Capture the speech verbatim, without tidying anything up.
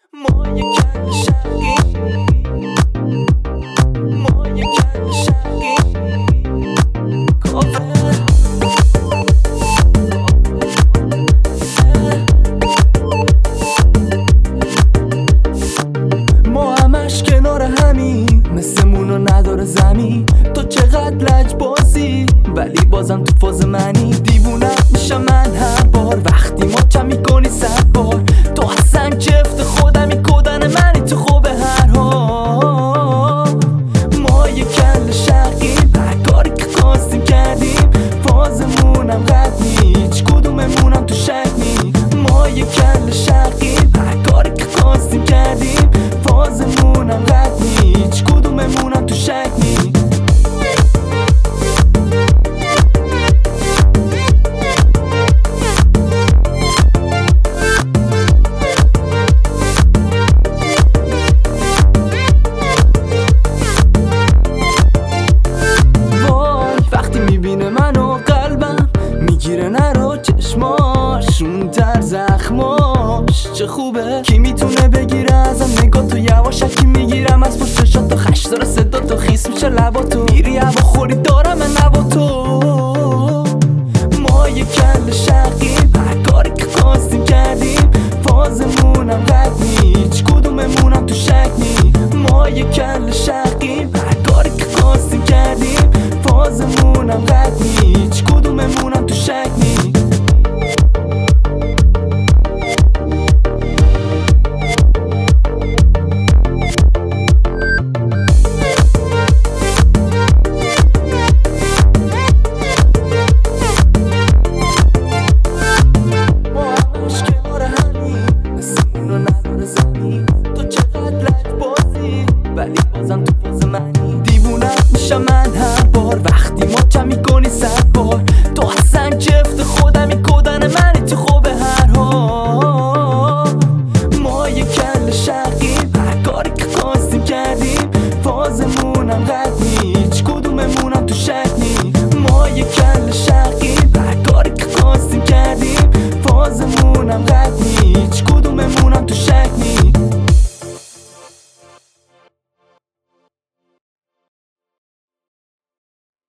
ما یک کل شرقی ما یک کل شرقی کافه ما همش کنار همین مثلمونو نداره زمین. تو چقدر لج بازی ولی بازم تو فاز منی. دیوونه میشم من هر بار وقتی ما چم میکنی صد بار. تو اصلا چفت خودمی کدن منی تو خوبه هر حال. ما یک کل شرقیم هر کاری که خواستیم کردیم. فازمونم قد نی هیچ کدوممونم تو شک نی. ما یک کل شرقیم هر کاری که خواستیم کردیم. فازمونم قد نی هیچ کدوممونم تو شک نی. میگیره نرو چشماشون تر زخماش چه خوبه. کی میتونه بگیره ازم نگاه تو یواشکی میگیرم از پشت چشات تو خش داره صدا تو خیس میشه لبا تو میری هوا خوری دارم نبا تو. ما یک کل شرقیم هر کاری که خواستیم کردیم. فازمونم قد نی هیچ کدوممونم تو شک نی. ما یک کل شرقیم هر کاری که خواستیم کردیم. فازمونم قد نی هیچ کدوممونم تو شک نی. دیوونه میشم من هر بار وقتی ما چم میکنی صد بار. تو اصلا چفت خودمی کدن منی تو خوبه هر حال. ما یک کل شرقیم هر کاری که خواستیم کردیم. فازمونم قد نی هیچ کدوممونم تو شک نی. ما یک کل شرقیم هر کاری که خواستیم کردیم. فازمونم قد نی هیچ کدوممونم تو شک نی.